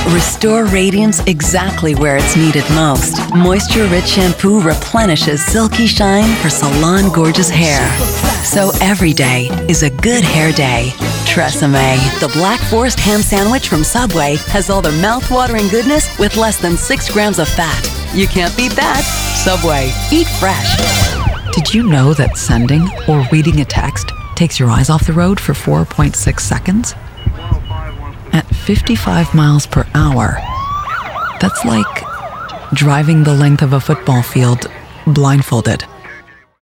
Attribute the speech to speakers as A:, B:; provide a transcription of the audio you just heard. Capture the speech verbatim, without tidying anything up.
A: Restore radiance exactly where it's needed most. Moisture-rich shampoo replenishes silky shine for salon-gorgeous hair. So every day is a good hair day. Tresemme, the Black Forest ham sandwich from Subway, has all the mouth-watering goodness with less than six grams of fat. You can't beat that. Subway. Eat fresh.
B: Did you know that sending or reading a text takes your eyes off the road for four point six seconds? At fifty-five miles per hour, that's like driving the length of a football field blindfolded.